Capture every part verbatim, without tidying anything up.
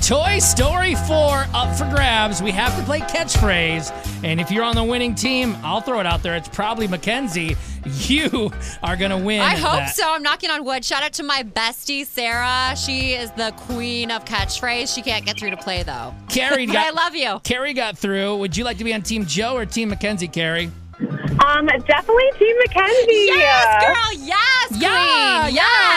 Toy Story four up for grabs. We have to play catchphrase. And if you're on the winning team, I'll throw it out there. It's probably Mackenzie. You are going to win. I hope that. so. I'm knocking on wood. Shout out to my bestie, Sarah. She is the queen of catchphrase. She can't get through to play, though. Carrie got, I love you. Carrie got through. Would you like to be on Team Joe or Team Mackenzie, Carrie? Um, definitely Team Mackenzie. Yes, girl. Yes, queen. Yeah,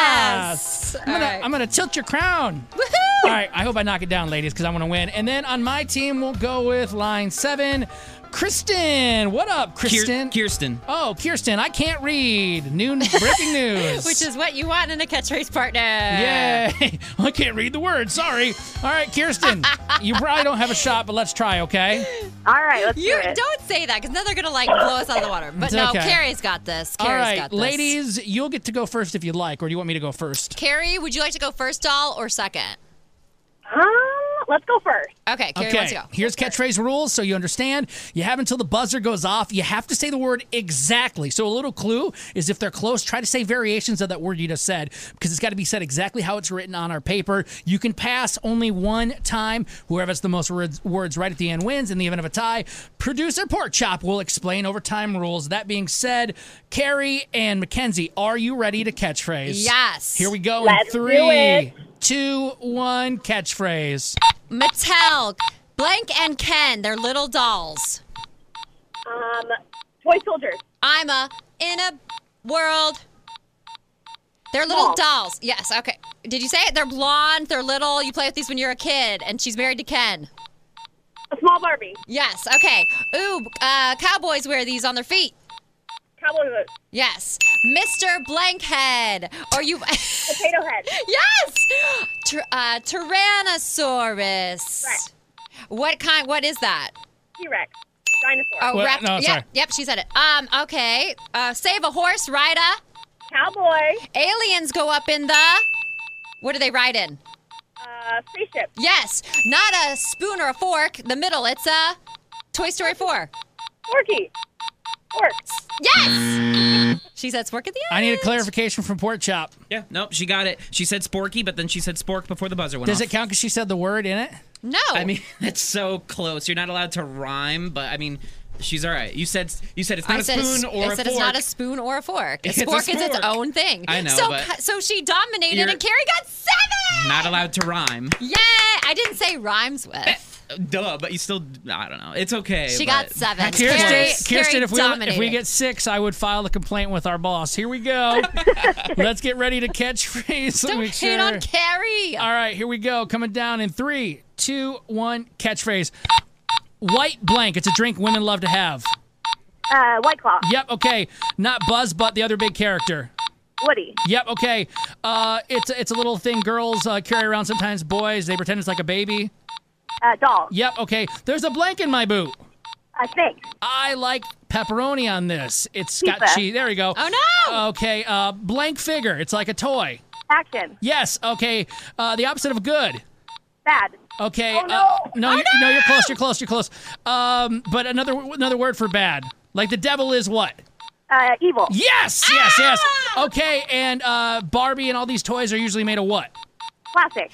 Yes. I'm gonna, right. I'm gonna tilt your crown. Woohoo! All right, I hope I knock it down, ladies, because I want to win. And then on my team, we'll go with line seven, Kristen. What up, Kristen? Kirsten. Oh, Kirsten, I can't read. New breaking news. Which is what you want in a catchphrase partner. Yay. I can't read the words. Sorry. All right, Kirsten, you probably don't have a shot, but let's try, okay? All right, let's You do it. don't say that because then they're gonna like blow us out of the water. But It's no, okay. Carrie's got this. All Carrie's right, got this. ladies, you'll get to go first if you'd like, or do you want me to go first? Carrie, would you like to go first, doll, or second? Um, let's go first. Okay, Carrie Okay, wants to go. here's catchphrase rules so you understand. You have until the buzzer goes off. You have to say the word exactly. So a little clue is if they're close, try to say variations of that word you just said because it's got to be said exactly how it's written on our paper. You can pass only one time. Whoever has the most words, words right at the end wins. In the event of a tie, producer Pork Chop will explain overtime rules. That being said, Carrie and Mackenzie, are you ready to catchphrase? Yes. Here we go Let's in do three, it. two, one, catchphrase. Mattel, Blank and Ken, they're little dolls. Um, Toy Soldiers. I'm a in a world. They're little Small. dolls. Yes, okay. Did you say it? They're blonde, they're little. You play with these when you're a kid, and she's married to Ken. A small Barbie. Yes, okay. Ooh, uh, cowboys wear these on their feet. Cowboy boots. Yes. Mister Blankhead. Or you... Potato Head. Yes! Tyr- uh, Tyrannosaurus. Rex. What kind? What is that? T-Rex. A dinosaur. Oh, Well, rep- no, yep, sorry. yep, she said it. Um, okay. Uh, save a horse, ride a... Cowboy. Aliens go up in the... What do they ride in? Uh, spaceship. Yes. Not a spoon or a fork. The middle. It's a... Toy Story four. Forky. Fork. Yes! She said spork at the end. I need a clarification from Pork Chop. Yeah, nope, she got it. She said sporky, but then she said spork before the buzzer went Does off. it count because she said the word in it? No. I mean, that's so close. You're not allowed to rhyme, but I mean, she's all right. You said you said it's not I a said spoon it's, or I a said fork. it's not a spoon or a fork. A It's a spork is its spork. own thing. I know, So, but so she dominated, you're- and Carrie got seven. Not allowed to rhyme. Yeah, I didn't say rhymes with. Duh, but you still, I don't know. It's okay. She but- got seven. That's Kirsten, Carrie- close. Carrie Kirsten if, we, if dominated. we get six, I would file a complaint with our boss. Here we go. Let's get ready to catchphrase. Let me Don't make hate sure. on Carrie. All right, here we go. Coming down in three, two, one, catchphrase. White blank. It's a drink women love to have. Uh, White Claw. Yep, okay. Not Buzz, but the other big character. Woody. Yep, okay. Uh, it's, it's a little thing girls uh, carry around sometimes. Boys, they pretend it's like a baby. Uh, Doll. Yep, okay. There's a blank in my boot. A Snake. I like pepperoni on this. It's got Pizza. cheese. There we go. Oh, no. Okay, uh, blank figure. It's like a toy. Action. Yes, okay. Uh, the opposite of good. Bad. Okay. Oh, no. Uh, no, Oh, you, no, you're close. You're close. You're close. Um, but another another word for bad. Like the devil is what? Uh, evil. Yes, yes, yes. Ah! Okay, and uh, Barbie and all these toys are usually made of what? Plastic.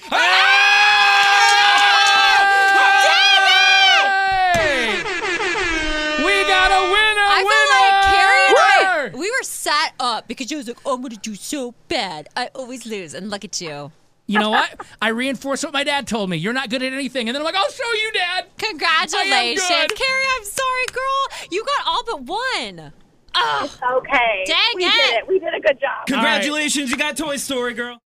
Hey! We got a winner! I winner! feel like Carrie and I, Winner! we were set up because she was like, oh, I'm going to do so bad. I always lose. And look at you. You know what? I reinforced what my dad told me. You're not good at anything. And then I'm like, I'll show you, Dad. Congratulations. I am good. Carrie, I'm sorry, girl. You got all but one. Oh, Okay. Dang we it. did it. We did a good job. Congratulations, you got Toy Story, girl.